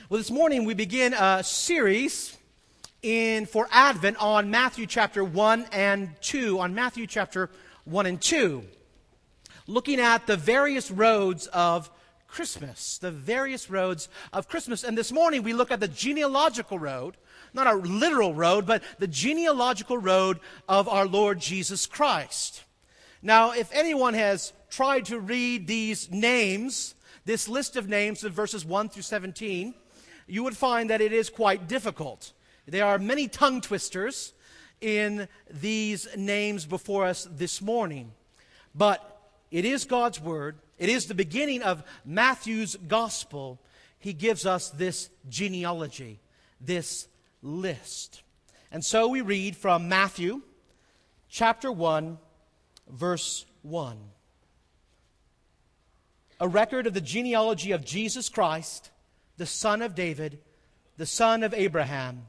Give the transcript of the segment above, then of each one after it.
Well, this morning we begin a series for Advent on Matthew chapter 1 and 2, looking at the various roads of Christmas, And this morning we look at the genealogical road, not a literal road, but the genealogical road of our Lord Jesus Christ. Now, if anyone has tried to read these names, this list of names of verses 1 through 17, you would find that it is quite difficult. There are many tongue twisters in these names before us this morning. But it is God's Word. It is the beginning of Matthew's Gospel. He gives us this genealogy, this list. And so we read from Matthew chapter 1, verse 1. A record of the genealogy of Jesus Christ, the son of David, the son of Abraham.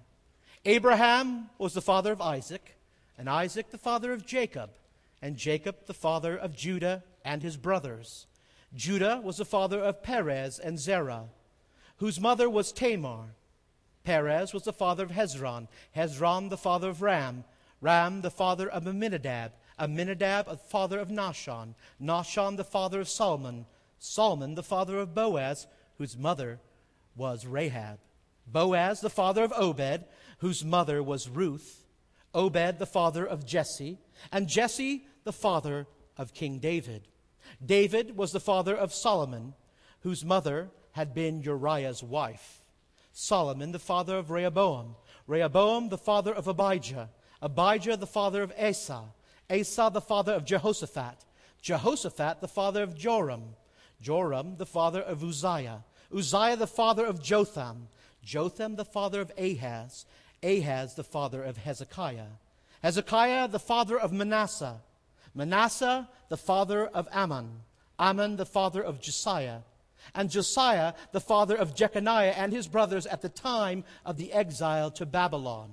Abraham was the father of Isaac, and Isaac the father of Jacob, and Jacob the father of Judah and his brothers. Judah was the father of Perez and Zerah, whose mother was Tamar. Perez was the father of Hezron, Hezron the father of Ram, Ram the father of Amminadab, Amminadab the father of Nahshon, Nahshon the father of Salmon, Salmon the father of Boaz, whose mother was Rahab. Boaz the father of Obed, whose mother was Ruth. Obed the father of Jesse, and Jesse the father of King David. David was the father of Solomon, whose mother had been Uriah's wife. Solomon the father of Rehoboam, Rehoboam the father of Abijah, Abijah the father of Asa, Asa the father of Jehoshaphat, Jehoshaphat the father of Joram, Joram the father of Uzziah, Uzziah the father of Jotham, Jotham the father of Ahaz, Ahaz the father of Hezekiah, Hezekiah the father of Manasseh, Manasseh the father of Ammon, Ammon the father of Josiah, and Josiah the father of Jeconiah and his brothers at the time of the exile to Babylon.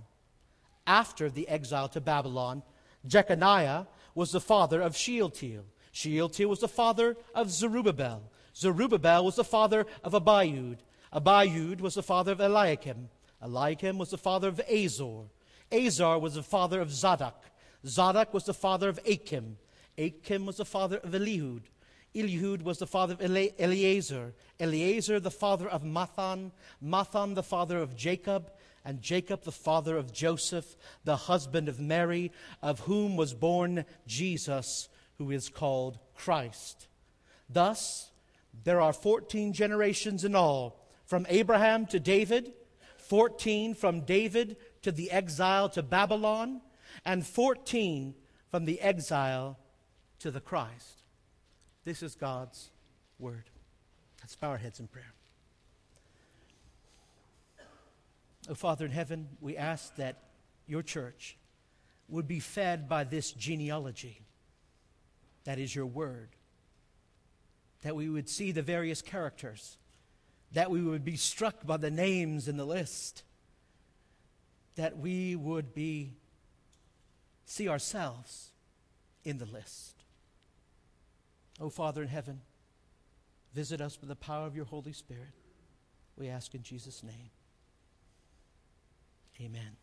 After the exile to Babylon, Jeconiah was the father of Shealtiel. Shealtiel was the father of Zerubbabel. Zerubbabel was the father of Abiud. Abiud was the father of Eliakim. Eliakim was the father of Azor. Azor was the father of Zadok. Zadok was the father of Achim. Achim was the father of Eliud. Eliud was the father of Eleazar. Eleazar the father of Mathan. Mathan the father of Jacob. And Jacob the father of Joseph, the husband of Mary, of whom was born Jesus, who is called Christ. Thus, there are 14 generations in all, from Abraham to David, 14 from David to the exile to Babylon, and 14 from the exile to the Christ. This is God's Word. Let's bow our heads in prayer. Oh, Father in heaven, we ask that your church would be fed by this genealogy that is your Word, that we would see the various characters, that we would be struck by the names in the list, that we would see ourselves in the list. Oh, Father in heaven, visit us with the power of your Holy Spirit. We ask in Jesus' name. Amen.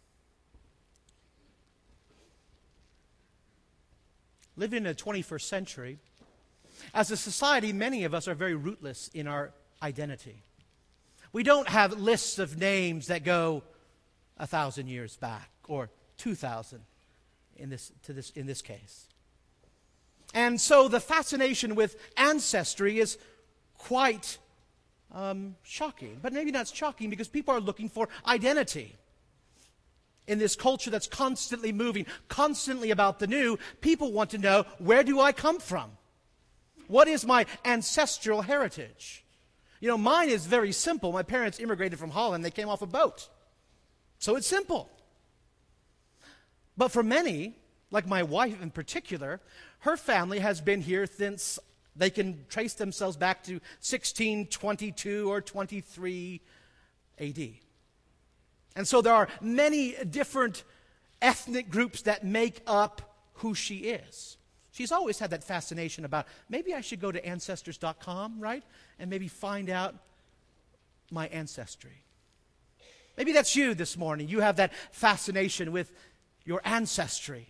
Living in the 21st century, as a society, many of us are very rootless in our identity. We don't have lists of names that go 1,000 years back or 2,000 in this case. And so the fascination with ancestry is quite shocking. But maybe not shocking because people are looking for identity. In this culture that's constantly moving, constantly about the new, people want to know, where do I come from? What is my ancestral heritage? You know, mine is very simple. My parents immigrated from Holland. They came off a boat. So it's simple. But for many, like my wife in particular, her family has been here since they can trace themselves back to 1622 or 23 AD. And so there are many different ethnic groups that make up who she is. She's always had that fascination about, maybe I should go to Ancestors.com, right? And maybe find out my ancestry. Maybe that's you this morning. You have that fascination with your ancestry.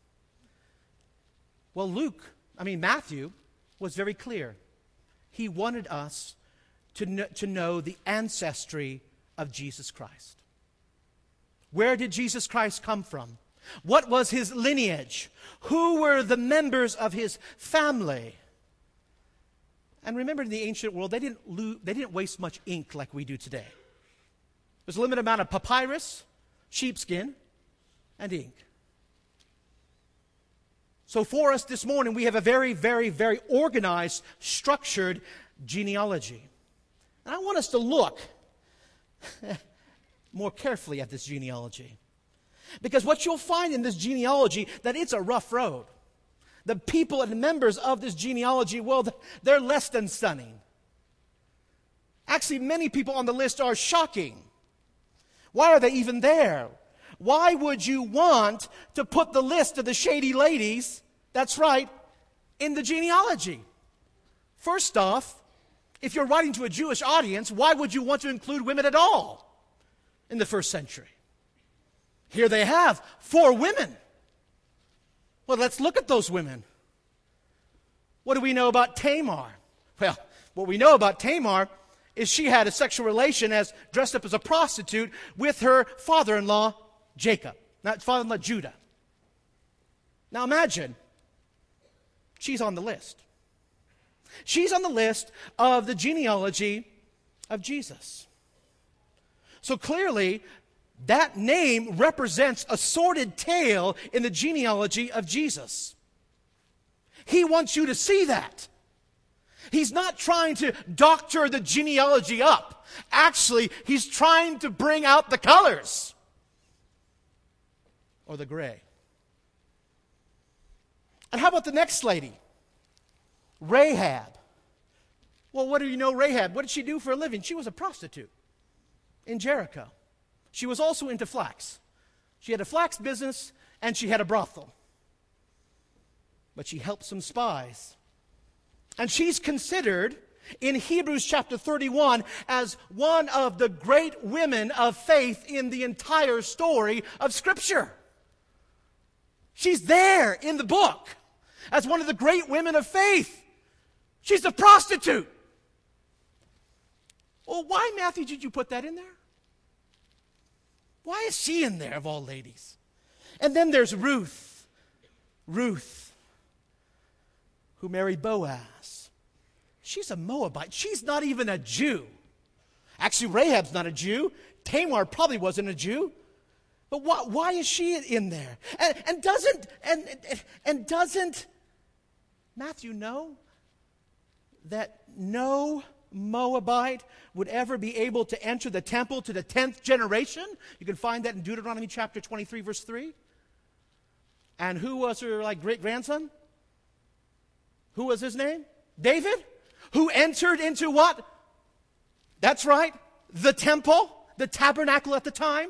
Well, Matthew was very clear. He wanted us to know the ancestry of Jesus Christ. Where did Jesus Christ come from? What was his lineage? Who were the members of his family? And remember, in the ancient world, they didn't waste much ink like we do today. There's a limited amount of papyrus, sheepskin, and ink. So for us this morning, we have a very, very, very organized, structured genealogy. And I want us to look more carefully at this genealogy. Because what you'll find in this genealogy, that it's a rough road. The people and members of this genealogy, well, they're less than stunning. Actually, many people on the list are shocking. Why are they even there? Why would you want to put the list of the shady ladies, that's right, in the genealogy? First off, if you're writing to a Jewish audience, why would you want to include women at all in the first century? Here they have 4 women. Well, let's look at those women. What do we know about Tamar? Well, what we know about Tamar is she had a sexual relation dressed up as a prostitute with her father-in-law, Jacob. Not father-in-law, Judah. Now imagine, she's on the list. She's on the list of the genealogy of Jesus. So clearly, that name represents a sordid tale in the genealogy of Jesus. He wants you to see that. He's not trying to doctor the genealogy up. Actually, he's trying to bring out the colors. Or the gray. And how about the next lady? Rahab. Well, what do you know Rahab? What did she do for a living? She was a prostitute in Jericho. She was also into flax. She had a flax business and she had a brothel. But she helped some spies. And she's considered in Hebrews chapter 31 as one of the great women of faith in the entire story of Scripture. She's there in the book as one of the great women of faith. She's a prostitute. Well, why, Matthew, did you put that in there? Why is she in there, of all ladies? And then there's Ruth. Ruth, who married Boaz. She's a Moabite. She's not even a Jew. Actually, Rahab's not a Jew. Tamar probably wasn't a Jew. But why is she in there? And doesn't Matthew know that no Moabite would ever be able to enter the temple to the 10th generation? You can find that in Deuteronomy chapter 23, verse 3. And who was her great-grandson? Who was his name? David? Who entered into what? That's right, the temple, the tabernacle at the time.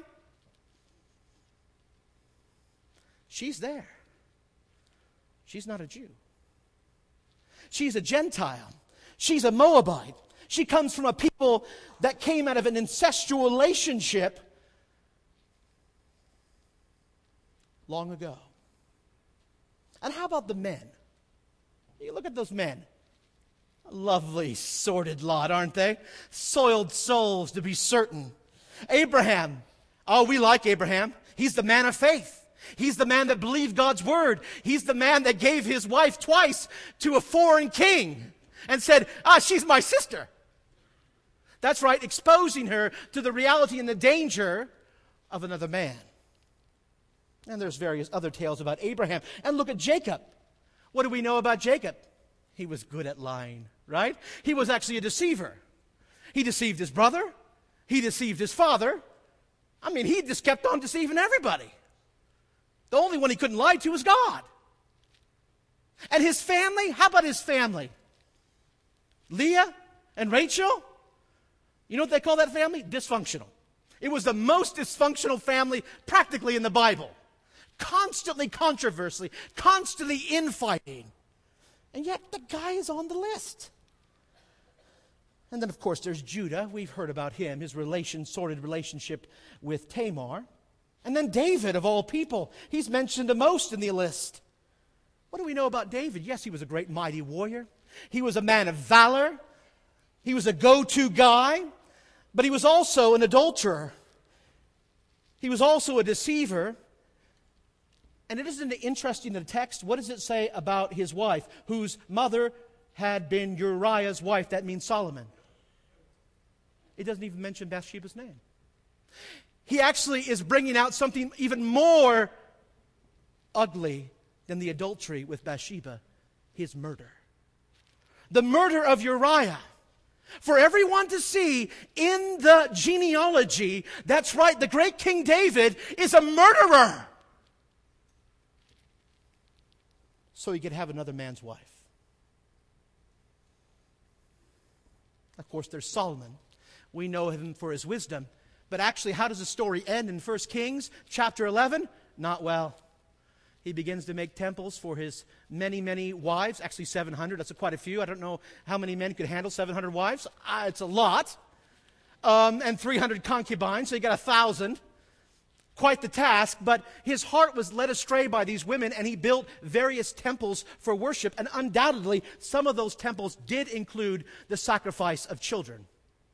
She's there. She's not a Jew. She's a Gentile. She's a Moabite. She comes from a people that came out of an incestual relationship long ago. And how about the men? You look at those men. A lovely, sordid lot, aren't they? Soiled souls, to be certain. Abraham. Oh, we like Abraham. He's the man of faith. He's the man that believed God's word. He's the man that gave his wife twice to a foreign king and said, she's my sister. That's right, exposing her to the reality and the danger of another man. And there's various other tales about Abraham. And look at Jacob. What do we know about Jacob? He was good at lying, right? He was actually a deceiver. He deceived his brother. He deceived his father. He just kept on deceiving everybody. The only one he couldn't lie to was God. And his family, how about his family? Leah and Rachel? You know what they call that family? Dysfunctional. It was the most dysfunctional family practically in the Bible. Constantly controversy, constantly infighting. And yet the guy is on the list. And then, of course, there's Judah. We've heard about him, his sordid relationship with Tamar. And then David, of all people. He's mentioned the most in the list. What do we know about David? Yes, he was a great mighty warrior. He was a man of valor. He was a go-to guy. But he was also an adulterer. He was also a deceiver. And isn't it interesting in the text? What does it say about his wife, whose mother had been Uriah's wife? That means Solomon. It doesn't even mention Bathsheba's name. He actually is bringing out something even more ugly than the adultery with Bathsheba, his murder. The murder of Uriah. For everyone to see in the genealogy, that's right, the great King David is a murderer. So he could have another man's wife. Of course, there's Solomon. We know him for his wisdom. But actually, how does the story end in 1 Kings chapter 11? Not well. He begins to make temples for his many, many wives. Actually, 700. That's quite a few. I don't know how many men could handle 700 wives. It's a lot. And 300 concubines, so you got 1,000. Quite the task, but his heart was led astray by these women, and he built various temples for worship. And undoubtedly, some of those temples did include the sacrifice of children.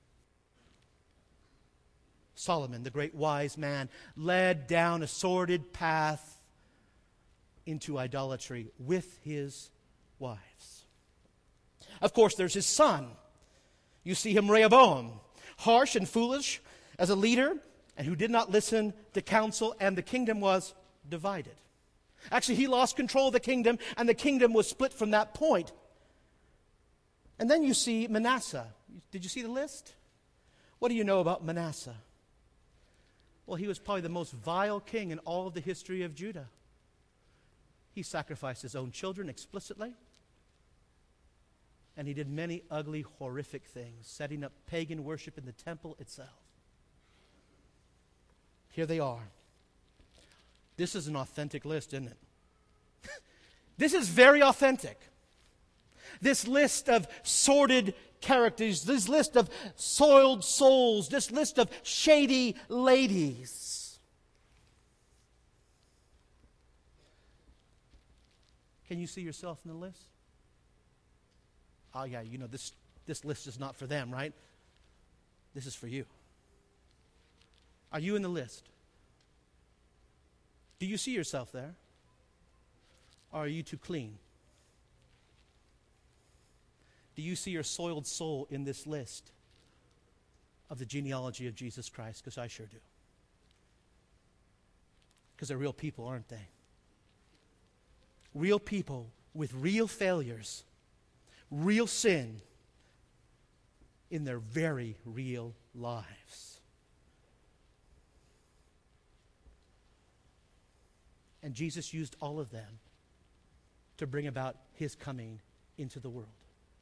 Solomon, the great wise man, led down a sordid path into idolatry with his wives. Of course, there's his son. You see him, Rehoboam, harsh and foolish as a leader, and who did not listen to counsel, and the kingdom was divided. Actually, he lost control of the kingdom, and the kingdom was split from that point. And then you see Manasseh. Did you see the list? What do you know about Manasseh? Well, he was probably the most vile king in all of the history of Judah. He sacrificed his own children explicitly. And he did many ugly, horrific things, setting up pagan worship in the temple itself. Here they are. This is an authentic list, isn't it? This is very authentic. This list of sordid characters, this list of soiled souls, this list of shady ladies. Can you see yourself in the list? Oh yeah, you know, this list is not for them, right? This is for you. Are you in the list? Do you see yourself there? Or are you too clean? Do you see your soiled soul in this list of the genealogy of Jesus Christ? Because I sure do. Because they're real people, aren't they? Real people with real failures, real sin in their very real lives. And Jesus used all of them to bring about his coming into the world.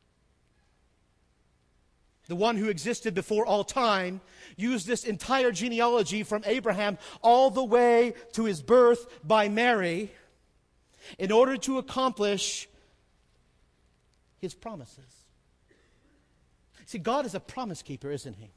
The one who existed before all time used this entire genealogy from Abraham all the way to his birth by Mary in order to accomplish his promises. See, God is a promise keeper, isn't he?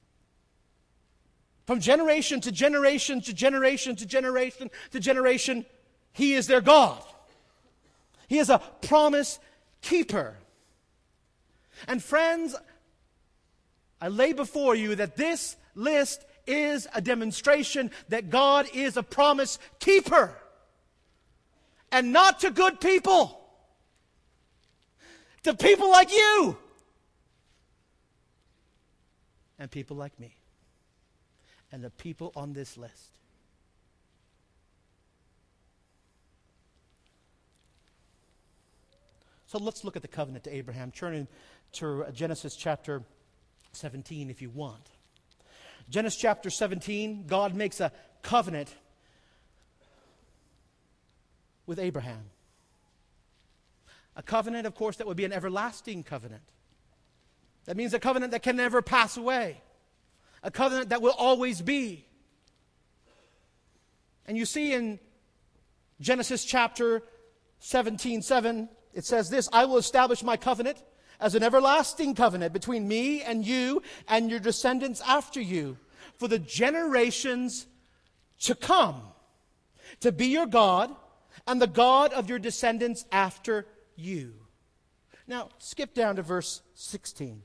From generation to generation to generation to generation to generation, he is their God. He is a promise keeper. And friends, I lay before you that this list is a demonstration that God is a promise keeper. And not to good people. To people like you. And people like me. And the people on this list. So let's look at the covenant to Abraham. Turn to Genesis chapter 17 if you want. Genesis chapter 17, God makes a covenant with Abraham. A covenant, of course, that would be an everlasting covenant. That means a covenant that can never pass away. A covenant that will always be. And you see in Genesis chapter 17:7, it says this, I will establish my covenant as an everlasting covenant between me and you and your descendants after you for the generations to come, to be your God and the God of your descendants after you. Now, skip down to verse 16.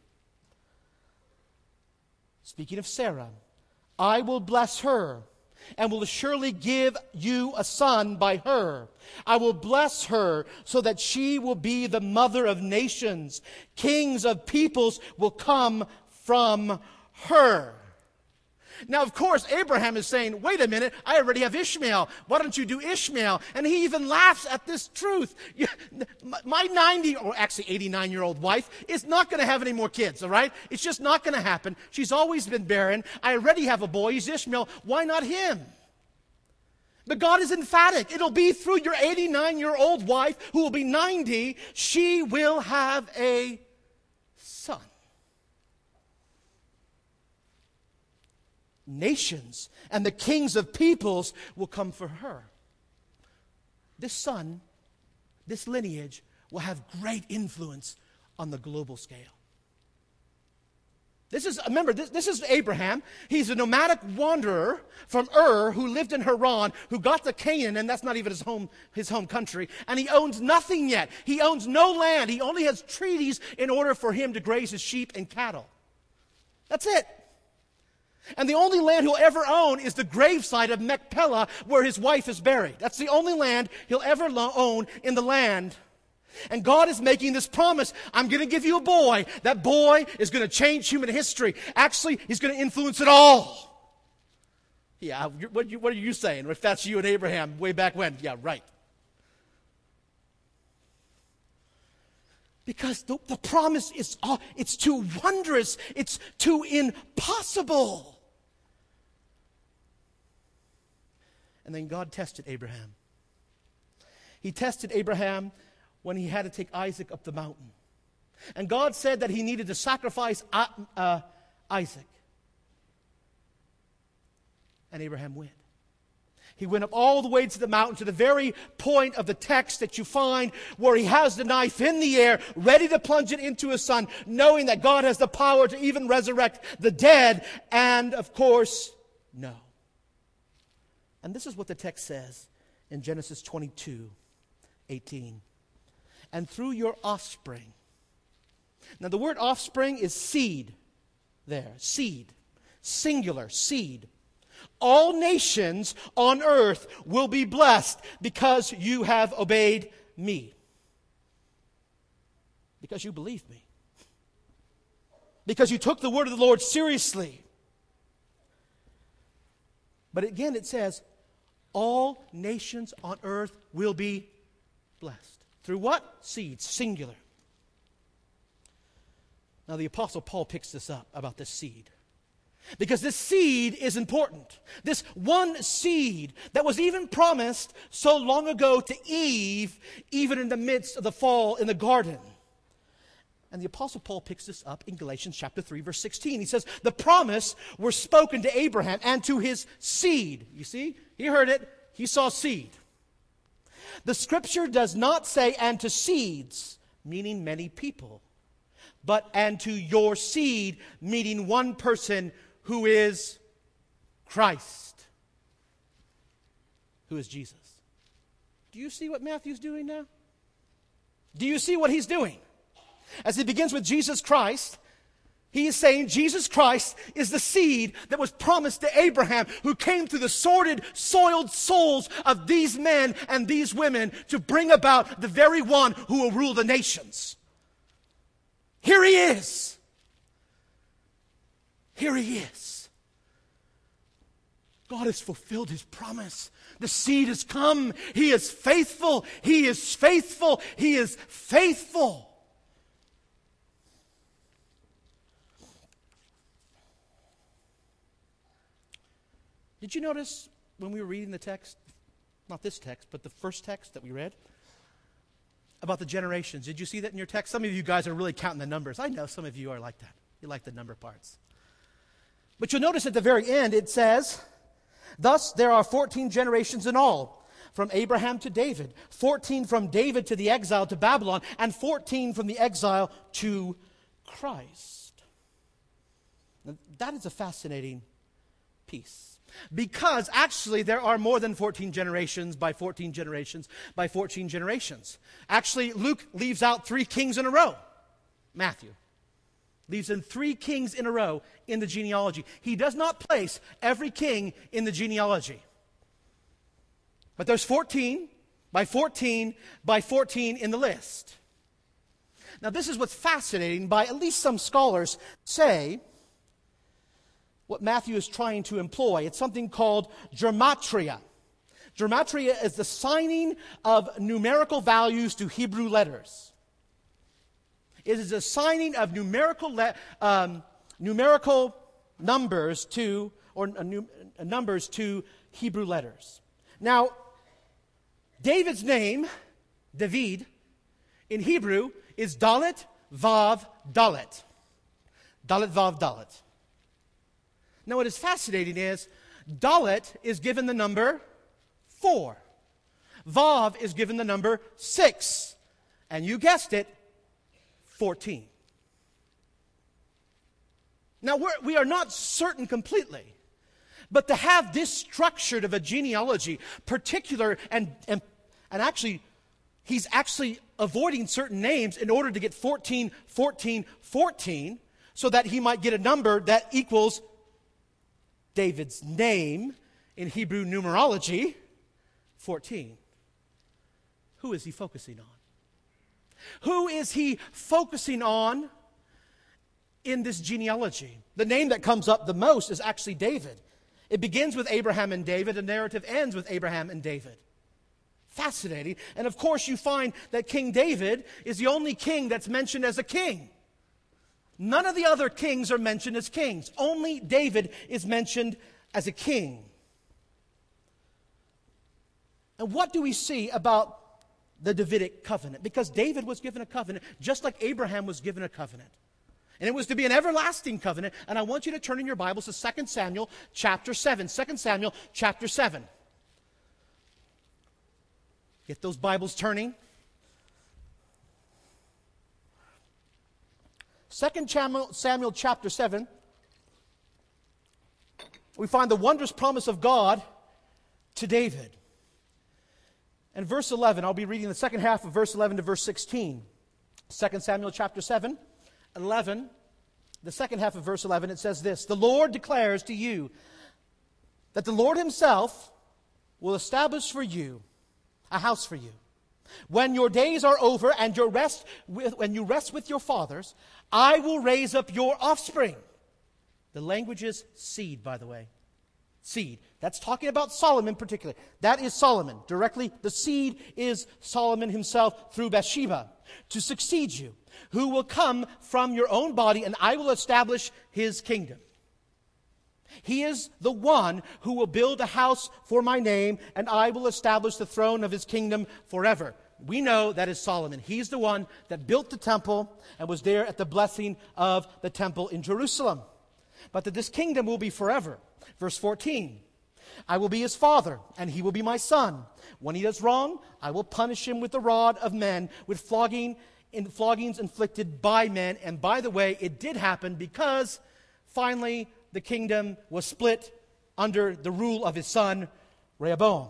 Speaking of Sarah, I will bless her and will surely give you a son by her. I will bless her so that she will be the mother of nations. Kings of peoples will come from her. Now, of course, Abraham is saying, wait a minute, I already have Ishmael. Why don't you do Ishmael? And he even laughs at this truth. My 90, or actually 89-year-old wife is not going to have any more kids, all right? It's just not going to happen. She's always been barren. I already have a boy. He's Ishmael. Why not him? But God is emphatic. It'll be through your 89-year-old wife who will be 90. She will have a son. Nations and the kings of peoples will come for her. This son, this lineage, will have great influence on the global scale. This is Abraham. He's a nomadic wanderer from Ur who lived in Haran, who got to Canaan, and that's not even his home country, and he owns nothing yet. He owns no land. He only has treaties in order for him to graze his sheep and cattle. That's it. And the only land he'll ever own is the gravesite of Machpelah, where his wife is buried. That's the only land he'll ever own in the land. And God is making this promise. I'm going to give you a boy. That boy is going to change human history. Actually, he's going to influence it all. Yeah, what are you saying? If that's you and Abraham way back when. Yeah, right. Because the promise is, it's too wondrous. It's too impossible. And then God tested Abraham. He tested Abraham when he had to take Isaac up the mountain. And God said that he needed to sacrifice Isaac. And Abraham went. He went up all the way to the mountain, to the very point of the text that you find where he has the knife in the air, ready to plunge it into his son, knowing that God has the power to even resurrect the dead. And, of course, no. And this is what the text says in Genesis 22:18. And through your offspring. Now, the word offspring is seed there. Seed. Singular. Seed. All nations on earth will be blessed because you have obeyed me. Because you believed me. Because you took the word of the Lord seriously. But again it says, all nations on earth will be blessed. Through what? Seed. Singular. Now the Apostle Paul picks this up about this seed. Because this seed is important. This one seed that was even promised so long ago to Eve, even in the midst of the fall in the garden. And the Apostle Paul picks this up in Galatians chapter 3, verse 16. He says, the promise were spoken to Abraham and to his seed. You see? He heard it. He saw seed. The scripture does not say, and to seeds, meaning many people, but and to your seed, meaning one person who is Christ, who is Jesus. Do you see what Matthew's doing now? Do you see what he's doing? As he begins with Jesus Christ, he is saying Jesus Christ is the seed that was promised to Abraham, who came through the sordid, soiled souls of these men and these women to bring about the very one who will rule the nations. Here he is. Here he is. God has fulfilled his promise. The seed has come. He is faithful. He is faithful. He is faithful. Did you notice when we were reading the text, not this text, but the first text that we read, about the generations? Did you see that in your text? Some of you guys are really counting the numbers. I know some of you are like that. You like the number parts. But you'll notice at the very end it says, thus there are 14 generations in all. from Abraham to David, 14 from David to the exile to Babylon, and 14 from the exile to Christ. Now, that is a fascinating piece. Because actually there are more than 14 generations by 14 generations by 14 generations. Actually, Luke leaves out 3 kings in a row. Matthew leaves in 3 kings in a row in the genealogy. He does not place every king in the genealogy. But there's 14 by 14 by 14 in the list. Now this is what's fascinating. By at least some scholars say what Matthew is trying to employ. It's something called gematria. Gematria is the signing of numerical values to Hebrew letters. It is a signing of numerical numbers to numbers to Hebrew letters. Now, David's name, David, in Hebrew is Dalet Vav Dalet. Dalet Vav Dalet. Now, what is fascinating is Dalet is given the number 4. Vav is given the number 6. And you guessed it, 14. Now, we are not certain completely, but to have this structured of a genealogy, particular, and actually, he's actually avoiding certain names in order to get 14, 14, 14, so that he might get a number that equals David's name in Hebrew numerology, 14. Who is he focusing on? Who is he focusing on in this genealogy? The name that comes up the most is actually David. It begins with Abraham and David. The narrative ends with Abraham and David. Fascinating. And of course you find that King David is the only king that's mentioned as a king. None of the other kings are mentioned as kings. Only David is mentioned as a king. And what do we see about the Davidic covenant? Because David was given a covenant just like Abraham was given a covenant. And it was to be an everlasting covenant. And I want you to turn in your Bibles to 2 Samuel chapter 7. 2 Samuel chapter 7. Get those Bibles turning. 2 Samuel chapter 7, we find the wondrous promise of God to David. And verse 11, I'll be reading the second half of verse 11 to verse 16. 2 Samuel chapter 7, 11, the second half of verse 11, it says this: "The Lord declares to you that the Lord himself will establish for you a house for you. When your days are over and when you rest with your fathers, I will raise up your offspring." The language is seed, by the way. Seed. That's talking about Solomon particularly. That is Solomon. Directly, the seed is Solomon himself through Bathsheba. "To succeed you, who will come from your own body, and I will establish his kingdom. He is the one who will build a house for my name, and I will establish the throne of his kingdom forever." We know that is Solomon. He's the one that built the temple and was there at the blessing of the temple in Jerusalem. But that this kingdom will be forever. Verse 14, "I will be his father, and he will be my son. When he does wrong, I will punish him with the rod of men, with floggings inflicted by men." And by the way, it did happen because finally the kingdom was split under the rule of his son, Rehoboam.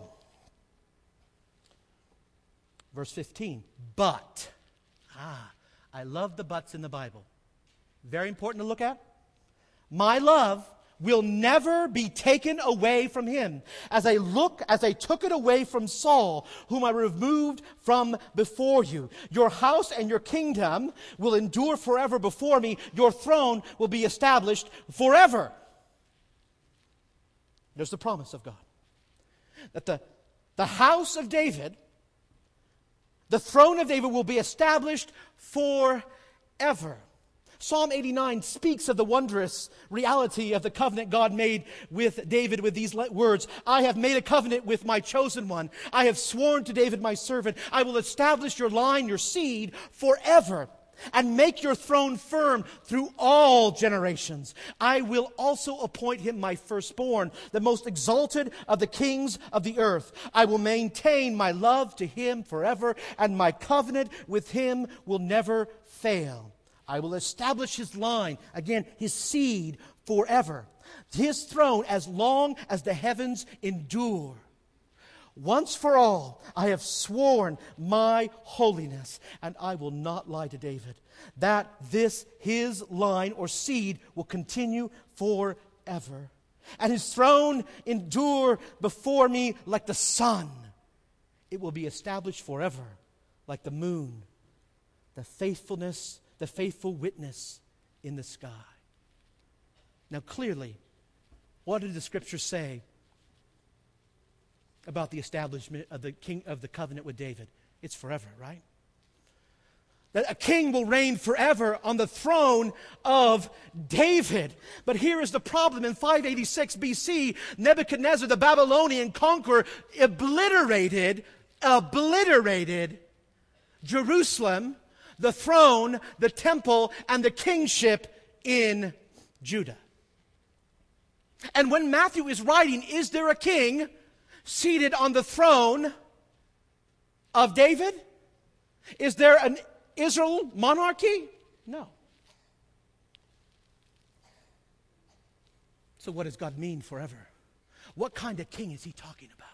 Verse 15, "But," I love the buts in the Bible. Very important to look at. "My love will never be taken away from him, as I took it away from Saul, whom I removed from before you. Your house and your kingdom will endure forever before me. Your throne will be established forever." There's the promise of God. That the house of David, the throne of David, will be established forever. Psalm 89 speaks of the wondrous reality of the covenant God made with David with these words: "I have made a covenant with my chosen one. I have sworn to David my servant. I will establish your line, your seed, forever. and make your throne firm through all generations. I will also appoint him my firstborn, the most exalted of the kings of the earth. I will maintain my love to him forever, and my covenant with him will never fail. I will establish his line, again, his seed forever, his throne as long as the heavens endure. Once for all, I have sworn my holiness, and I will not lie to David, that his line or seed will continue forever, and his throne endure before me like the sun. It will be established forever like the moon, the faithful witness in the sky. Now clearly, what did the Scriptures say about the establishment of the covenant with David? It's forever, right? That a king will reign forever on the throne of David. But here is the problem. In 586 BC, Nebuchadnezzar, the Babylonian conqueror, obliterated Jerusalem, the throne, the temple, and the kingship in Judah. And when Matthew is writing, is there a king seated on the throne of David? Is there an Israel monarchy? No. So what does God mean forever? What kind of king is he talking about?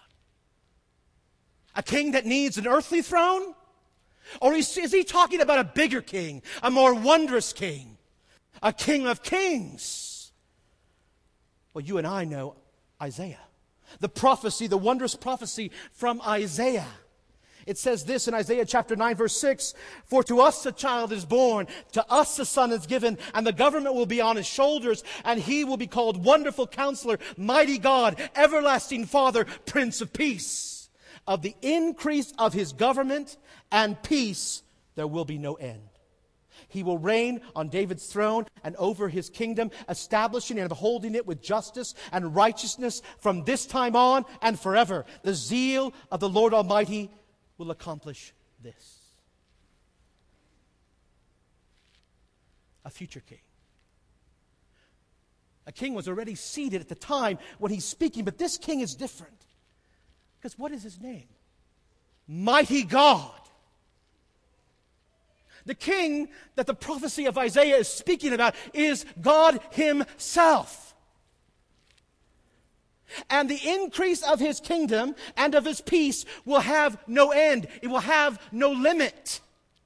A king that needs an earthly throne? Or is he talking about a bigger king, a more wondrous king, a king of kings? Well, you and I know Isaiah. The prophecy, the wondrous prophecy from Isaiah. It says this in Isaiah chapter 9, verse 6, "For to us a child is born, to us a son is given, and the government will be on his shoulders, and he will be called Wonderful Counselor, Mighty God, Everlasting Father, Prince of Peace. Of the increase of his government and peace there will be no end. He will reign on David's throne and over his kingdom, establishing and upholding it with justice and righteousness from this time on and forever. The zeal of the Lord Almighty will accomplish this." A future king. A king was already seated at the time when he's speaking, but this king is different. Because what is his name? Mighty God. The king that the prophecy of Isaiah is speaking about is God himself. And the increase of his kingdom and of his peace will have no end. It will have no limit.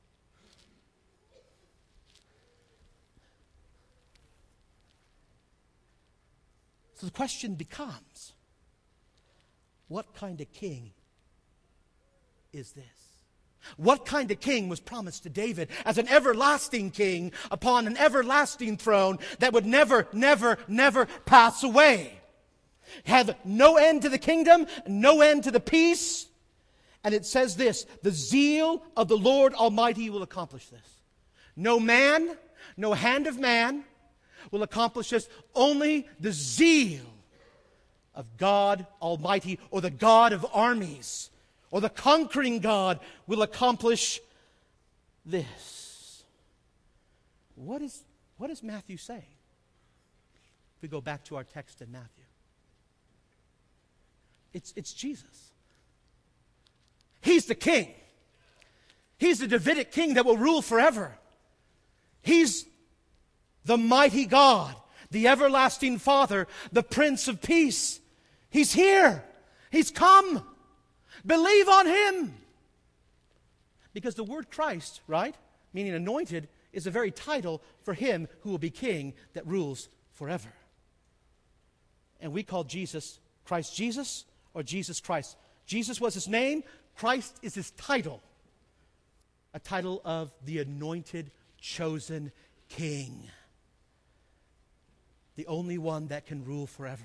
So the question becomes, what kind of king is this? What kind of king was promised to David as an everlasting king upon an everlasting throne that would never, never, never pass away? Have no end to the kingdom, no end to the peace. And it says this, the zeal of the Lord Almighty will accomplish this. No man, no hand of man will accomplish this. Only the zeal of God Almighty, or the God of armies, or the conquering God, will accomplish this. What is Matthew saying? If we go back to our text in Matthew. It's Jesus. He's the king. He's the Davidic king that will rule forever. He's the mighty God, the everlasting Father, the Prince of Peace. He's here. He's come. Believe on him. Because the word Christ, right, meaning anointed, is the very title for him who will be king that rules forever. And we call Jesus Christ Jesus or Jesus Christ. Jesus was his name. Christ is his title. A title of the anointed, chosen king. The only one that can rule forever.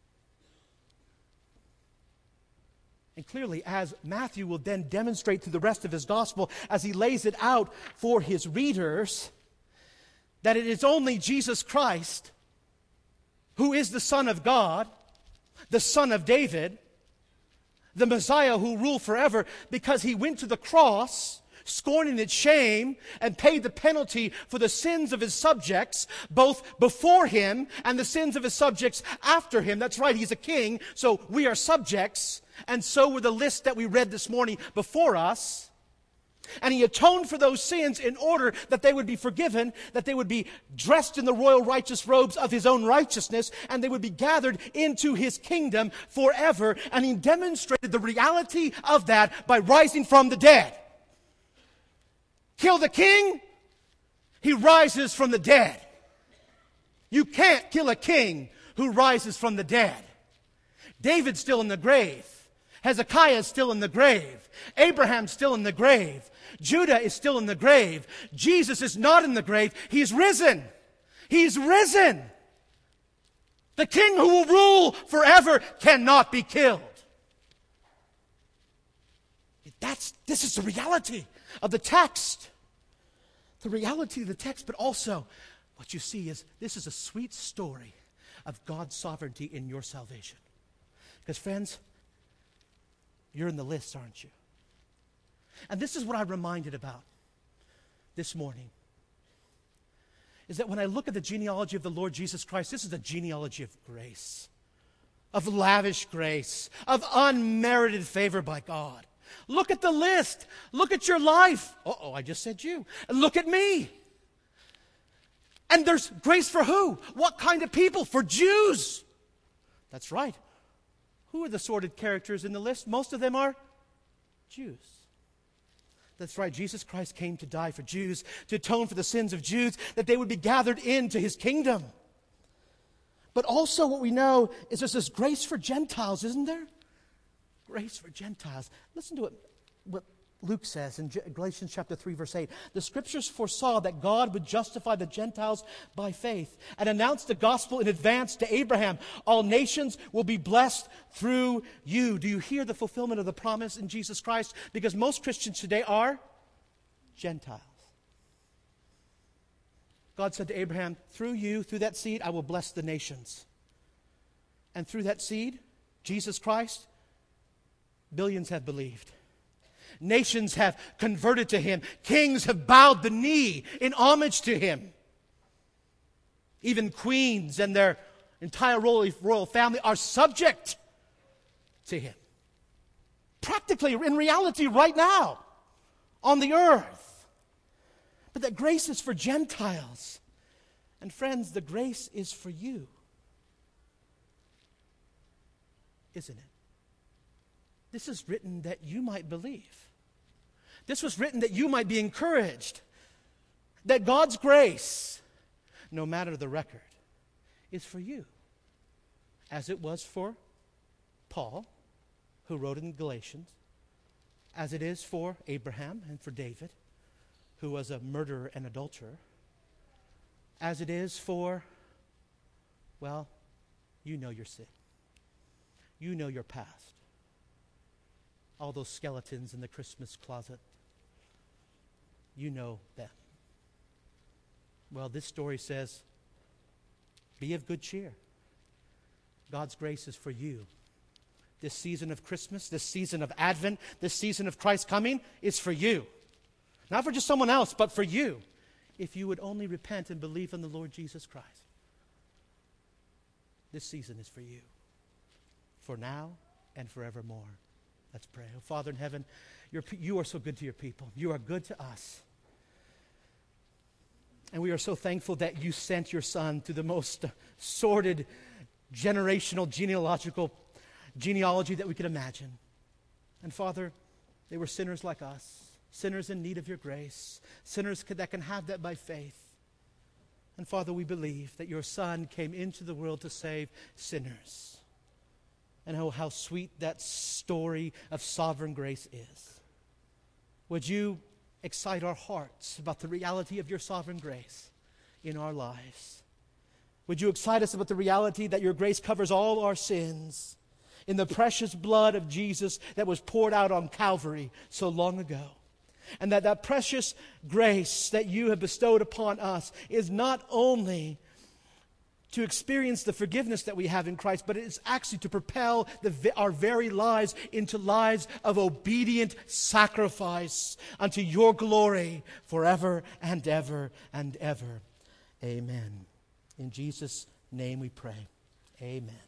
And clearly, as Matthew will then demonstrate through the rest of his gospel, as he lays it out for his readers, that it is only Jesus Christ who is the Son of God, the Son of David, the Messiah who rule forever, because he went to the cross scorning its shame, and paid the penalty for the sins of his subjects, both before him and the sins of his subjects after him. That's right, he's a king, so we are subjects, and so were the list that we read this morning before us. And he atoned for those sins in order that they would be forgiven, that they would be dressed in the royal righteous robes of his own righteousness, and they would be gathered into his kingdom forever. And he demonstrated the reality of that by rising from the dead. Kill the king, he rises from the dead. You can't kill a king who rises from the dead. David's still in the grave. Hezekiah is still in the grave. Abraham's still in the grave. Judah is still in the grave. Jesus is not in the grave. He's risen. He's risen. The king who will rule forever cannot be killed. This is the reality of the text. The reality of the text, but also what you see is this is a sweet story of God's sovereignty in your salvation. Because friends, you're in the list, aren't you? And this is what I'm reminded about this morning. Is that when I look at the genealogy of the Lord Jesus Christ, this is a genealogy of grace. Of lavish grace. Of unmerited favor by God. Look at the list. Look at your life. Uh-oh, I just said you. Look at me. And there's grace for who? What kind of people? For Jews. That's right. Who are the sordid characters in the list? Most of them are Jews. That's right, Jesus Christ came to die for Jews, to atone for the sins of Jews, that they would be gathered into his kingdom. But also what we know is there's this grace for Gentiles, isn't there? Grace for Gentiles. Listen to what Luke says in Galatians chapter 3, verse 8. The Scriptures foresaw that God would justify the Gentiles by faith and announce the gospel in advance to Abraham. All nations will be blessed through you. Do you hear the fulfillment of the promise in Jesus Christ? Because most Christians today are Gentiles. God said to Abraham, through you, through that seed, I will bless the nations. And through that seed, Jesus Christ, billions have believed. Nations have converted to him. Kings have bowed the knee in homage to him. Even queens and their entire royal family are subject to him. Practically, in reality, right now, on the earth. But that grace is for Gentiles. And friends, the grace is for you. Isn't it? This is written that you might believe. This was written that you might be encouraged. That God's grace, no matter the record, is for you. As it was for Paul, who wrote in Galatians. As it is for Abraham and for David, who was a murderer and adulterer. As it is for, well, you know your sin. You know your past. All those skeletons in the Christmas closet. You know them. Well, this story says, be of good cheer. God's grace is for you. This season of Christmas, this season of Advent, this season of Christ's coming is for you. Not for just someone else, but for you. If you would only repent and believe in the Lord Jesus Christ. This season is for you. For now and forevermore. Let's pray. Oh, Father in heaven, you are so good to your people. You are good to us. And we are so thankful that you sent your Son to the most sordid generational genealogy that we could imagine. And Father, they were sinners like us, sinners in need of your grace, sinners that can have that by faith. And Father, we believe that your Son came into the world to save sinners. And oh, how sweet that story of sovereign grace is. Would you excite our hearts about the reality of your sovereign grace in our lives? Would you excite us about the reality that your grace covers all our sins in the precious blood of Jesus that was poured out on Calvary so long ago? And that precious grace that you have bestowed upon us is not only to experience the forgiveness that we have in Christ, but it is actually to propel our very lives into lives of obedient sacrifice unto your glory forever and ever and ever. Amen. In Jesus' name we pray. Amen.